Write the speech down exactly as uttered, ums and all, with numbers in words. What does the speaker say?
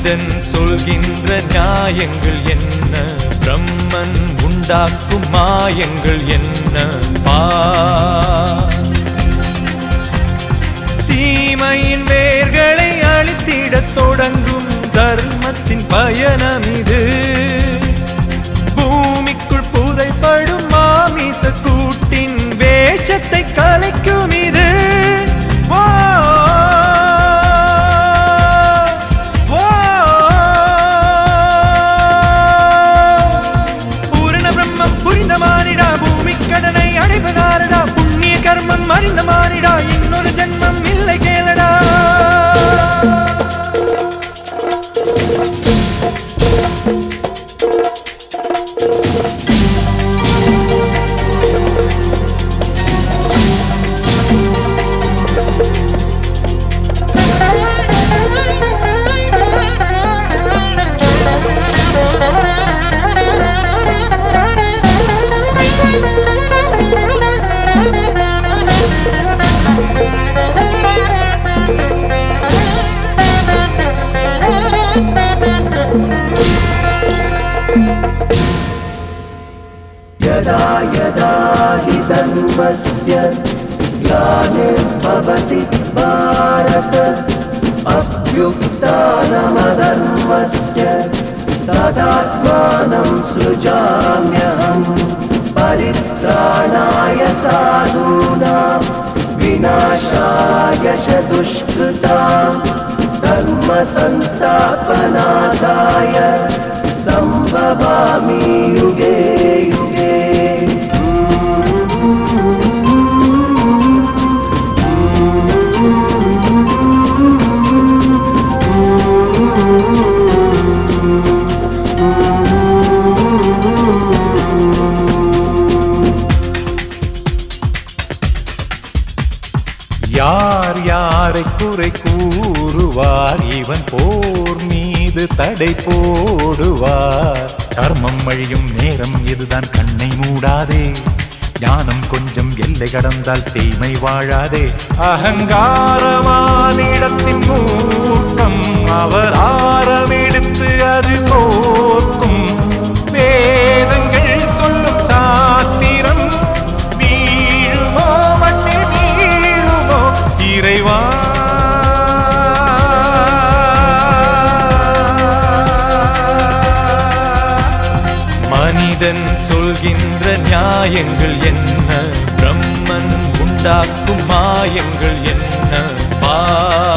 மனிதன் சொல்கின்ற நியாயங்கள் என்ன? பிரம்மன் உண்டாக்கும் மாயங்கள் என்ன? பா தீமையின் வேர்களை அழித்திடத் தொடங்கும் தர்மத்தின் பயணம் இது. பூமிக்குள் புதைப்படும் மாமிச கூட்டின் வேஷத்தை கலைக்கும் இது. பூரண பிரம்மம் புரிந்த மானிடா, பூமி கடனை அடைவதாரடா, புண்ணிய கர்மம் அறிந்த மானிடா, இன்னொரு ஜென்மம் இல்லை கேளடா. यदा यदा हि धर्मस्य ग्लानिर्भवति भारत अभ्युत्थानमधर्मस्य तदात्मानं सृजाम्यहं परित्राणाय साधूनां विनाशाय च दुष्कृतां धर्म संस्थापनार्थाय संभवामि युगे युगे. யார் யாரை குறை கூறுவார்? இவன் போர் மீது தடை போடுவார். கர்மம் அழியும் நேரம் இதுதான், கண்ணை மூடாதே. ஞானம் கொஞ்சம் எல்லை கடந்தால் தீமை வாழாதே. அகங்காரமானிடத்தின் மூர்க்கம் அவதாரம் எடுத்து அது தோற்கும். வேதங்கள் சொல்லும் சாத்திரம் வீழுமோ மண்ணில் வீழுமோ இறைவா. மனிதன் சொல்கின்ற நியாயங்கள் என்ன? பிரம்மன் உண்டாக்கும் மாயங்கள் என்ன? பா